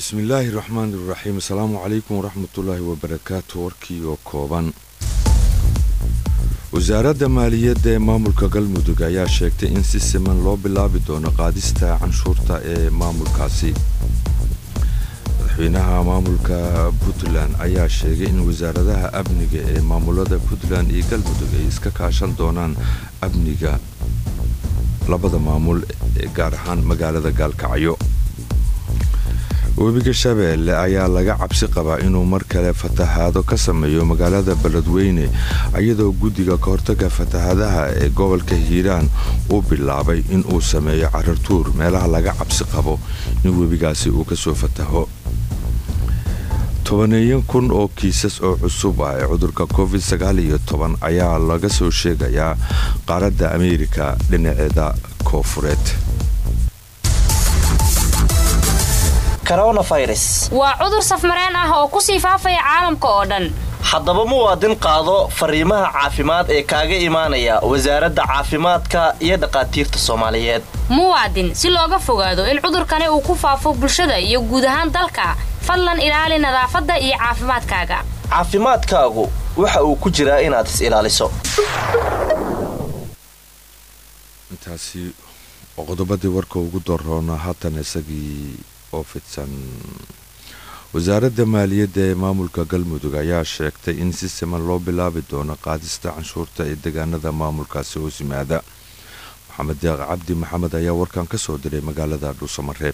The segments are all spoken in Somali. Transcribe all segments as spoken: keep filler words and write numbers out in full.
بسم الله الرحمن الرحيم. السلام عليكم ورحمة الله وبركاته. وركي وكوبان وزارة مالية مامولكا galmudug ayaa sheegtay in si siman loo bilaabi doono qaadista canshuurta ee maamulkaasi. madaxweynaha maamulka Puntland ayaa sheegay in wasaaradaha amniga ee maamulada Puntland iyo galmudug ay iska kaashan doonaan amniga labada maamul ee gaar ahaan magaalada Gaalkacyo. webiga Shabeelle ayaa laga cabsi qabaa inuu mar kale fatahaado ka sameeyo magaalada Beledweyne iyadoo guddiga ka hortagga fatahaadaha ee gobolka Hiiraan uu bilaabay in uu sameeyo carartuur meelaha laga cabsi qabo in webigaasi uu ka soo fataho. tobaneeyan kun oo kiisas oo cusub ah ee cudurka covid sagaal iyo toban ayaa laga soo sheegayaa qaaradda Ameerika dhinaceeda koonfureed. coronavirus waa cudur safmareen ah oo ku sii faafaya caalamka oo dhan. haddaba muwaadin qaado fariimaha caafimaad ee kaaga imaanaya wasaaradda caafimaadka iyo dhaqaatiirta Soomaaliyeed. muwaadin si looga fogaado in cudurkani uu ku faafo bulshada iyo guud ahaan dalka, fadlan ilaali nadaafadda iyo caafimaadkaaga. caafimaadkaagu waxa uu ku jiraa inaad is ilaaliso. intaasi oo qodobadii warka ugu doroona haatan isagii oo fidsan. wasaaradda maaliyadda ee maamulka galmudug ayaa sheegtay in si siman loo bilaabi doono qaadista canshuurta ee deegaanada maamulkaasi hoos yimaada. maxamed deeq cabdi maxamed ayaa warkan ka soo diray magaalada Dhuusamareeb.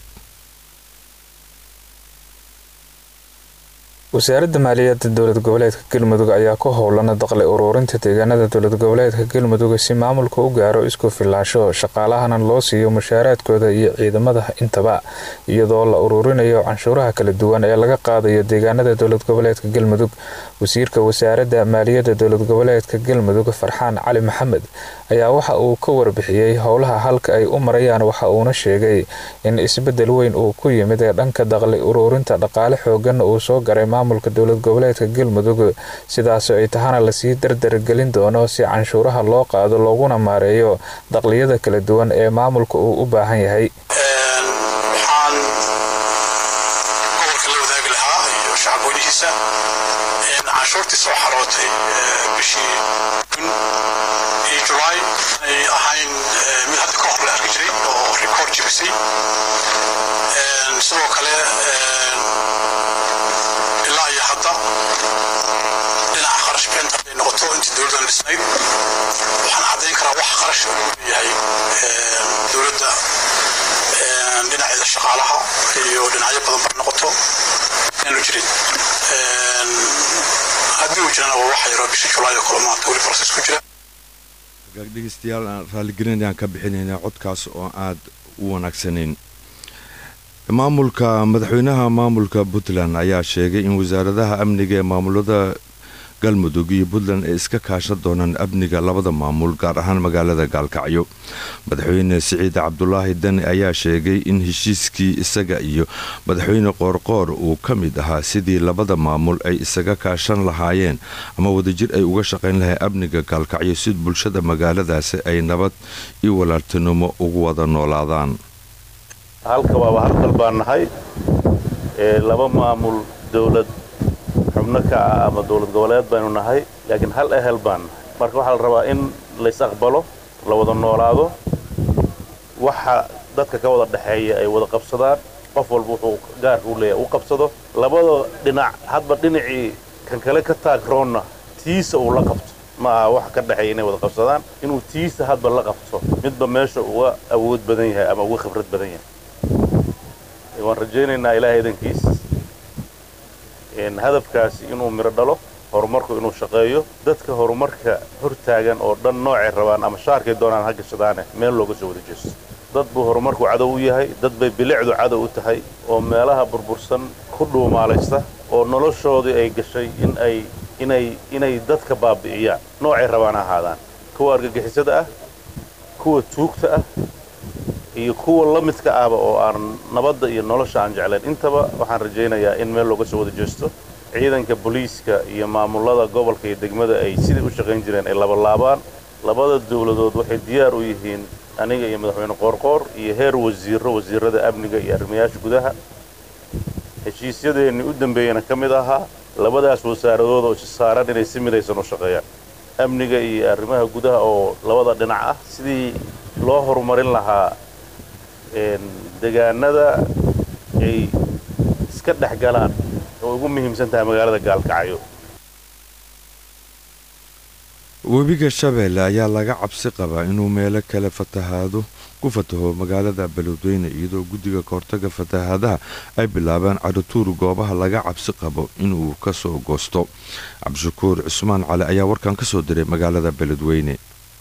wasaaradda maaliyadda dowlad goboleedka galmudug ayaa ku howlan dakhli ururinta deegaanada dowlad goboleedka galmudug si maamulka u gaaro isku filaansho shaqaalahana loo siiyo mushaaraadkooda iyo ciidamada intaba, iyadoo la ururinayo canshuuraha kala duwan ee laga qaadayo deegaanada dowlad goboleedka galmudug. wasiirka wasaaradda maaliyadda dowlad goboleedka galmudug Farxaan Cali Maxamed ayaa waxa uu ka warbixiyay howlaha halka ay u marayaan. waxa uuna sheegay in isbedel weyn uu ku yimid ee dhanka dakhli ururinta dhaqaale xoogan uu soo garay maamulka dowlad goboleedka galmudug, sidaas ay tahana la sii dardar gelin doono si canshuuraha loo qaado looguna maareeyo dakliyada kala duwan ee maamulka uu u baahan yahay. waxaan gobolka la wadaagi lahaa iyo shacabweynihiisa in canshuurtii soo xarootay bishii July ay ahayn mid hadda ka hor la arki jiray oo record jibisay. sidoo kale ilaa iyo hadda dhinaca kharash bixinta ay noqoto intii dowladda dhisnayd waxaan caddayn karaa wax kharash uu leeyahay dowladda dhinaceeda shaqaalaha iyo dhinacyo badan bar noqoto inaanu jirin. haddii uu jirana waa waxa yaroo bishii July oo kale maanta weli process ku jira. dhegeystayaal aan raaligelinayaan ka bixinaynaa codkaas oo aad u wanaagsanayn. maamulka madaxweynaha maamulka Puntland ayaa sheegay in wasaaradaha amniga ee maamulada galmudug iyo Puntland ay iska kaashan doonaan amniga labada maamul gaar ahaan magaalada Gaalkacyo. madaxweyne Siciid Cabdulaahi Dani ayaa sheegay in heshiiskii isaga iyo madaxweyne Qoorqoor uu ka mid ahaa sidii labada maamul ay isaga kaashan lahaayeen ama wadajir ay uga shaqayn lahayn amniga Gaalkacyo si bulshada magaaladaasi ay nabad iyo walaaltinimo ugu wada noolaadaan. halka waa halkal baan nahay ee laba maamul dawlad xubno ka ah ama dawlad goboleed baynu nahay, laakiin hal ehel baan nahay. marka waxa la rabaa in la is aqbalo, la wada noolaado, waxa dadka ka wada dhaxeeya ay wada qabsadaan, qof walba wuxuu gaarka u leeyahay u qabsado, labada dhinac hadba dhinacii kan kale ka taagroonna tiisa uu la qabto. ma aha wax ka dhaxeeya inay wada qabsadaan, inuu tiisa hadba la qabto midba meesha uga awood badan yahay ama uga khibrad badan yahay. waan rajaynaynaa ilaahay idankiis in hadafkaasi inuu miro dhalo, horumarku inuu shaqeeyo, dadka horumarka hortaagan oo dhan noocay rabaan ama shaarkay doonaan ha gashadaane meel looga soo wada jeesto. dad buu horumarku cadow u yahay, dad bay bilicdu cadow u tahay oo meelaha burbursan ku dhuumaalaysta oo noloshoodii ay gashay in ay inay inay dadka baabi'iyaan noocay rabaan ahaadaan, kuwa argagixisada ah, kuwa tuugta ah iyo kuwa la midka ahba oo aan nabadda iyo nolosha aan jeclayn. intaba waxaan rajaynayaa in meel looga soo wada jeesto. ciidanka booliiska iyo maamulada gobolka iyo degmada ay sidii u shaqayn jireen ay laba laabaan. labada dawladood waxay diyaar u yihiin aniga iyo madaxweyne Qoorqoor iyo heer wasiiro wasiirada amniga iyo arrimayaasha gudaha heshiisyadeennii u dambeeyana ka mid ahaa labadaas wasaaradood oo saaran inay si midaysan u shaqeeyaan amniga iyo arrimaha gudaha oo labada dhinac ah sidii loo horumarin lahaa deegaanada ay iska dhex galaan oo ugu muhiimsan tahay magaalada Gaalkacyo. webiga Shabeelle ayaa laga cabsi qabaa inuu meelo kale fatahaado ku fataho magaalada Beledweyne iyadoo guddiga kahortaga fatahaadaha ay bilaabaan caratuur goobaha laga cabsi qabo inuu ka soo goosto. Cabdishakuur Cusmaan Cali ayaa warkan ka soo diray magaalada Beledweyne.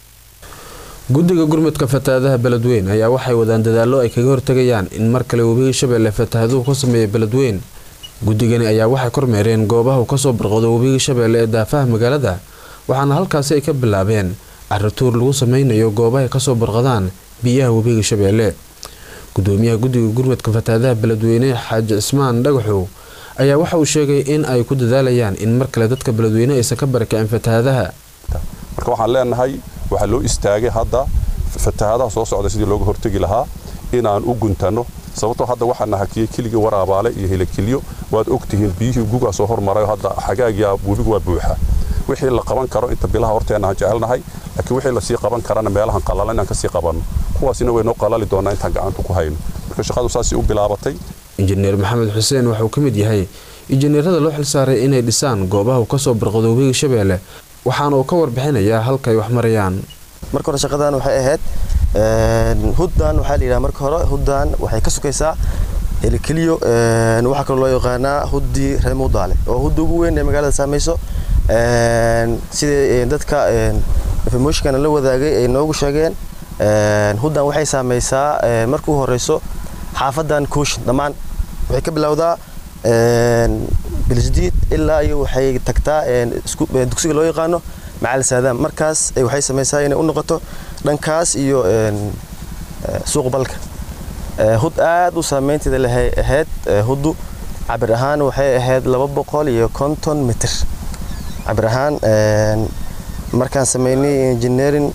guddiga gurmadka fatahaadaha Beledweyne ayaa waxay wadaan dadaallo ay kaga hortagayaan in mar kale webiga Shabeelle fatahaaduhu ka sameeyo Beledweyne. guddigani ayaa waxay kormeereen goobaha uu ka soo barqado webiga Shabeelle ee daafaha magaalada waxaana halkaas ay ka bilaabeen caratuur lagu sameynayo goobaha ka soo barqadaan biyaha webiga Shabeelle. gudoomiyaha guddiga gurmadka fatahaadaha Beledweyne Xaaji Cismaan Dhagaxow ayaa waxa uu sheegay in ay ku dadaalayaan in mar kale dadka Beledweyne aysan ka barakacin fatahaadaha. marka waxaan leenahay waxa loo istaagay hadda fatahaadaha soo socda sidii looga hortagi lahaa inaan u guntano sababtoo hadda waxaan nahakiyay kaliya waraabaale iyo hilakiliyo waad ogtihiin biyihii guga soo hormaray hadda xagaagiya webigu waa buuxa wixii la qaban karo inta bilaha horteena aan jecelnahay laakiin wixii la sii qaban karana meelahan qalalan aan ka sii qabanno kuwaasina way noo qalali doonaa inta gacanta ku hayno marka shaqadu saasi u bilaabatay. injineer Maxamed Xuseen waxa uu ka mid yahay injineerada loo xil saaray inay dhisaan goobaha uu ka soo barqado webiga Shabeelle waxaana uu ka warbixinayaa halka ay wax marayaan. marka hore shaqadan waxay ahayd een huddan waxa la yiraahdaa marka hore huddan waxay ka sukaysaa hilakiliyo een waxa kale loo yaqaanaa huddi reemudaale oo hudda ugu weyn ee magaalada saameyso een sida dadka een information la wadaagay ay noogu sheegeen een huddan waxay saameysaa markii ugu horeyso xaafadan Kuush dhamaan waxay ka bilowdaa een bilisdiid ilaa iyo waxay tagtaa een isku dugsiga loo yaqaano macal saadam markaas ay waxay sameeysaa inay u noqoto dhankaas iyo een suuq balka hud aad u saameynteeda lahay ahayd hudu cabir ahaan waxay ahayd laba boqol iyo konton mitir cabir ahaan een markaan sameeynay engineering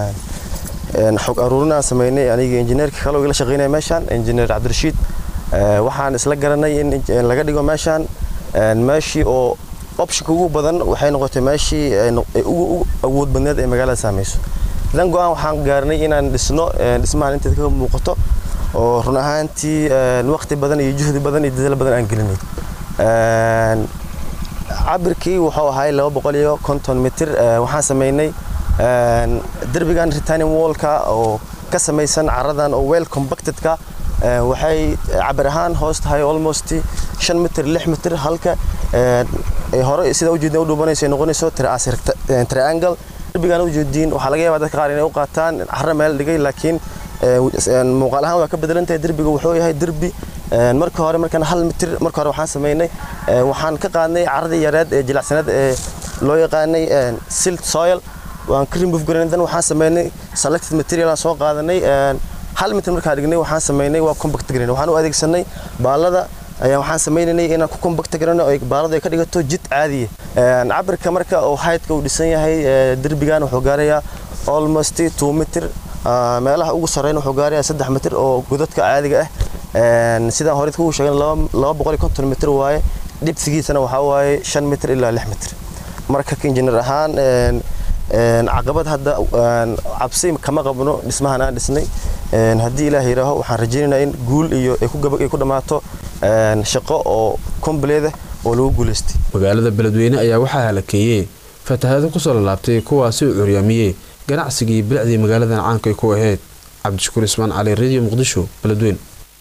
een xog aruurina sameeynay aniga engineerka kale oo la shaqeynay meeshan engineer Cabdirashiid waxaan isla garanay in laga dhigo meeshan een meeshii oo option ugu badan waxay noqotay meeshii ugu awood badneed ee magaalada saameyso. dan go'aan waxaan gaarnay inaan dhisno dhismaha inta ka muuqato oo run ahaantii waqti badan iyo juhdi badan iyo dadaal badan aan gelinay. een cabirkii wuxuu ahaa laba boqol iyo konton mitir waxaan sameeynay een derbigan retaining wall-ka oo ka sameysan caradan oo well compacted ka waxay cabir ahaan hoos tahay almost shan mitir lix mitir halka ee hore sida u jeedin u dhubanayso noqonayso triangle derbigan u jeedin waxa laga yaabaa dadka qaar inay u qaataan carro meel dhigay laakiin muuqaal ahaan waa ka bedelantahay derbiga wuxuu yahay derbi marka hore markan hal mitir marka hore waxaan sameeynay waxaan ka qaadnay carradii yareed ee jilicsanad ee loo yaqaanay silt soil waan ka remove gareynay dan waxaan sameeynay selected material aan soo qaadanay hal mitir marka dhignay waxaan sameeynay waa compact gareynay waxaan u adeegsanay baalada ayaa waxaan sameeynay inaan ku compact gareeyno oo baalada ay ka dhigato jid caadi ah cabirka marka oo height-ka uu dhisan yahay derbigan wuxuu gaarayaa almost two mitir meelaha ugu sareeyna wuxuu gaarayaa saddex mitir oo godadka caadiga ah een sida hore ku sheegay laba boqol iyo konton mitir waaye dibsigiisana waxa waaye shan mitir ilaa lix mitir marka engineer ahaan een een caqabad hadda cabsi kama qabno dhismahan aan dhisnay een hadii ilaahay yiraaho waxaan rajaynaynaa in guul iyo ay ku gabag ay ku dhamaato een shaqo oo complete oo lagu guuleystay. magaalada Beledweyne ayaa waxaa halakeeyay fatahaado ku soo laabtay kuwaasi u curyaamiyay ganacsigii bilcdii magaaladan caanka ku ahayd. Cabdishakuur Ismaan Cali, Radio Muqdisho, Beledweyne.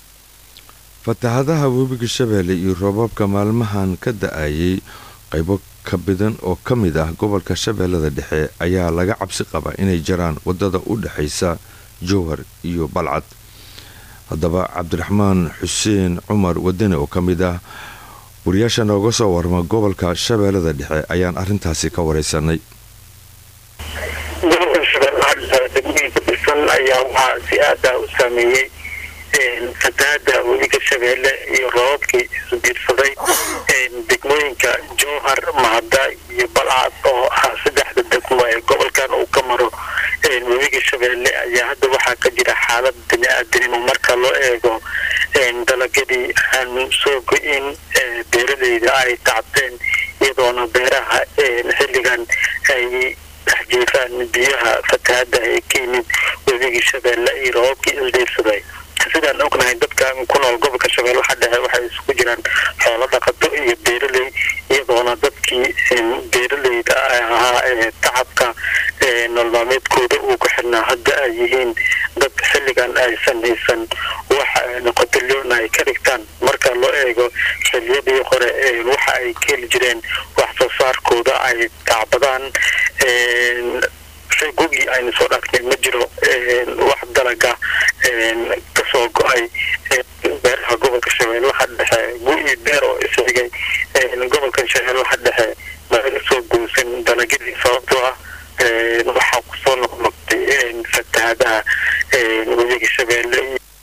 fatahaadaha webiga Shabeelle iyo roobabka maalmahan ka da'ayay qaybo ka badan oo ka mid ah gobolka Shabeellada Dhexe ayaa laga cabsi qabaa inay jaraan wadada u dhaxaysa Jowhar iyo Balcad. haddaba Cabdiraxmaan Xuseen Cumar Wadane oo ka mid ah wariyaasha nooga soo warma gobolka Shabeellada Dhexe ayaan arrintaasi ka wareysanay. ayaa waxaa si aad ah u saameeyey fatahaada webiga Shabeelle iyo roobabkii isu biirsaday degmooyinka Jowhar, Mahada iyo Balcad oo ah saddexda degmo ee gobolkan uu ka maro webiga Shabeelle ayaa hadda waxaa ka jira xaalad bini'aadanimo marka loo eego dalagyadii aan soo go'in beeraha xilligan ay dhexjeefaan biyaha fatahaada ee ka yimid webiga Shabeelle iyo roobkii isdheefsaday sidaan ognahay dadka ku nool gobolka Shabeelle waxa dhexe waxay isku jiraan xoolo dhaqato iyo beeraley iyadoona dadkii beeraleyda ahaa ee tacabka nolol maalmeedkooda uu ku xirnaa hadda ay yihiin dad xilligan aysan haysan waxa noqotay ay ka dhigtaan marka loo eego xilliyadii hore waxa ay ka heli jireen wax soo saarkooda ay tacbadaan gugi aynu soo dhaafnay ma jiro wax dalaga kasoo go-ay beeraha gobolka Shabeelle waxa dhexe gugi beer oo isxigay gobolka Shabeelle waxa dhexe laga soo goosan dalagyadii sababtoo ah waxa ku soo noqnoqday fatahaadaha webiga Shabeelle.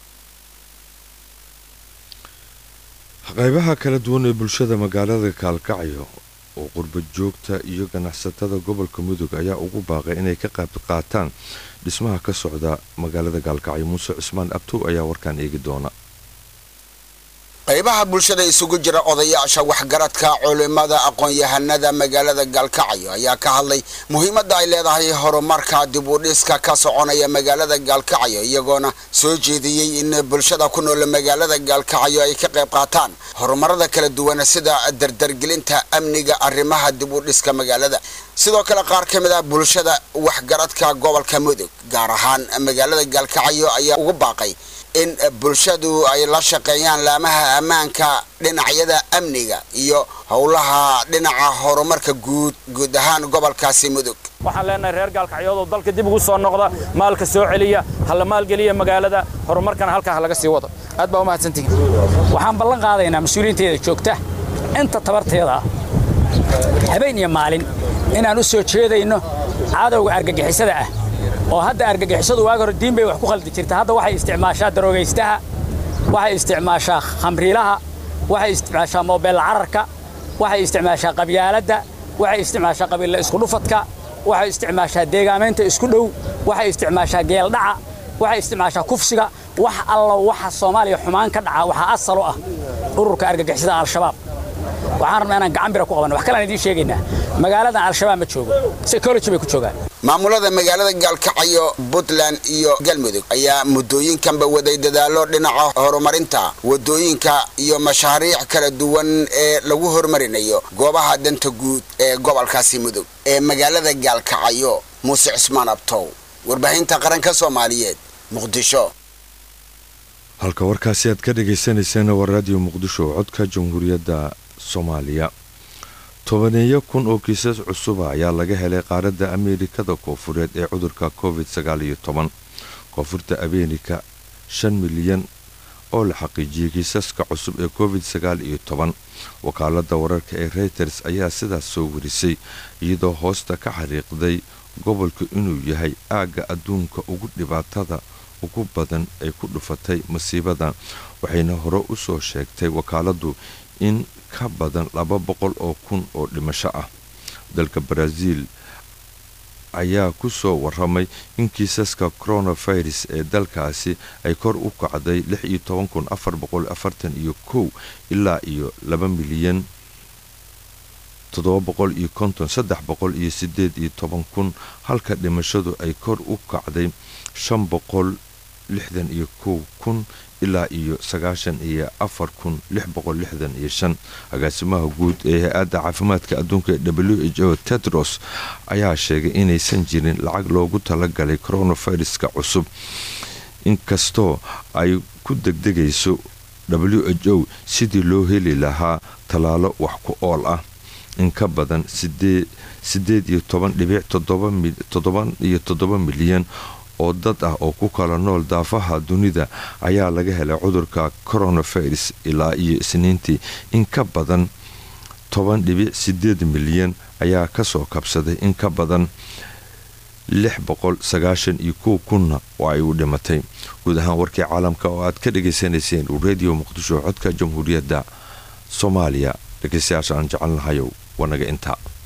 qaybaha kala duwan ee bulshada magaalada Kaalkacyo oo qurba joogta iyo ganacsatada gobolka Mudug ayaa ugu baaqay inay ka qayb qaataan dhismaha ka socda magaalada Kaalkacyo. Muuse Cismaan Abtu ayaa warkan eegi doona. qaybaha bulshada isugu jira odayaasha waxgaradka culimada aqoon-yahanada magaalada Kaalkacyo ayaa ka hadlay muhiimadda ay leedahay horumarka dib u dhiska ka soconaya magaalada Kaalkacyo iyagoona soo jeediyay in bulshada ku nool magaalada Kaalkacyo ay ka qayb qaataan horumarada kala duwan sida dardargelinta amniga arrimaha dib u dhiska magaalada. sidoo kale qaar ka mid ah bulshada waxgaradka gobolka Mudug gaar ahaan magaalada Kaalkacyo ayaa ugu baaqay in bulshadu ay la shaqeeyaan laamaha ammaanka dhinacyada amniga iyo howlaha dhinaca horumarka guud guud ahaan gobolkaasi Mudug. waxaan leenahay reer Kaalkacyo oo dalka dib ugu soo noqda maalka soo celiya hala maal geliya magaalada horumarkan halka laga sii wado. aad baa u mahadsantihiin. waxaan ballan qaadaynaa mas'uuliyiinteeda joogta inta tabarteeda habeen iyo maalin inaan u soo jeedayno cadawga argagixisada ah oo hadda argagixisadu waag hore diin bay wax ku khaldi jirta hadda waxay isticmaashaa daroogaystaha waxay isticmaashaa khamriilaha waxay isticmaashaa moobeel cararka waxay isticmaashaa qabyaaladda waxay isticmaashaa qabiil isku dhufadka waxay isticmaashaa deegaameynta isku dhow waxay isticmaashaa geel dhaca waxay isticmaashaa kufsiga wax alla waxa Soomaaliya xumaan ka dhaca waxa asal u ah ururka argagixisada al-shabaab. waxaan rabnaa inaan gacan bira ku qabano wax kale aan idin sheegaynaa magaalada al-shabaab ma joogo security bay ku joogaan. maamulada magaalada Kaalkacyo Puntland iyo Galmudug ayaa muddooyinkanba waday dadaalo dhinaca horumarinta wadooyinka iyo mashaariic kala duwan ee lagu horumarinayo goobaha danta guud ee gobolkaasi Mudug ee magaalada Kaalkacyo. Muuse Cismaan Abtow, warbaahinta qaranka Soomaaliyeed, Muqdisho. halka warkaasi aad ka dhageysanaysaan waa radio Muqdisho codka Jamhuuriyadda Soomaaliya. tobaneeyo kun oo kiisas cusub ayaa laga helay qaaradda Ameerikada Koonfureed ee cudurka covid sagaal iyo toban. Koonfurta Ameerika shan milyan oo la xaqiijiyay kiisaska cusub ee covid sagaal iyo toban. wakaaladda wararka ee Reuters ayaa sidaas soo warisay iyadoo hoosta ka xariiqday gobolka inuu yahay aaga adduunka ugu dhibaatada ugu badan ay ku dhufatay masiibadan waxayna hore u soo sheegtay wakaaladdu in ka badan laba boqol oo kun oo dhimasho ah. dalka Brazil ayaa ku soo waramay in kiisaska coronavirus ee dalkaasi ay kor u kacday lix iyo toban kun afar boqol afartan iyo kow ilaa iyo laba milyan toddoba boqol iyo konton saddex boqol iyo sideed iyo toban kun halka dhimashadu ay kor u kacday shan boqol lixdan iyo kow kun ilaa iyo sagaashan iyo afar kun lix boqol lixdan iyo shan. agaasimaha guud ee hay-adda caafimaadka adduunka ee W H O Tedros ayaa sheegay inaysan jirin lacag loogu talagalay coronaviruska cusub inkastoo ay ku degdegayso W H O sidii loo heli lahaa talaalo wax ku ool ah. in ka badan sideed iyo toban dhibic toddoba iyo toddoba milyan oo dad ah oo ku kala nool daafaha dunida ayaa laga helay cudurka coronavirus ilaa iyo isniintii in ka badan toban dhibic sideed milyan ayaa ka soo kabsaday in ka badan lix boqol sagaashan iyo kow kunna oo ay u dhimatay. guud ahaan warkii caalamka oo aad ka dhageysanayseen radio Muqdisho codka Jamhuuriyadda Soomaaliya dhageystayaasha aan jecelnahay wanaga inta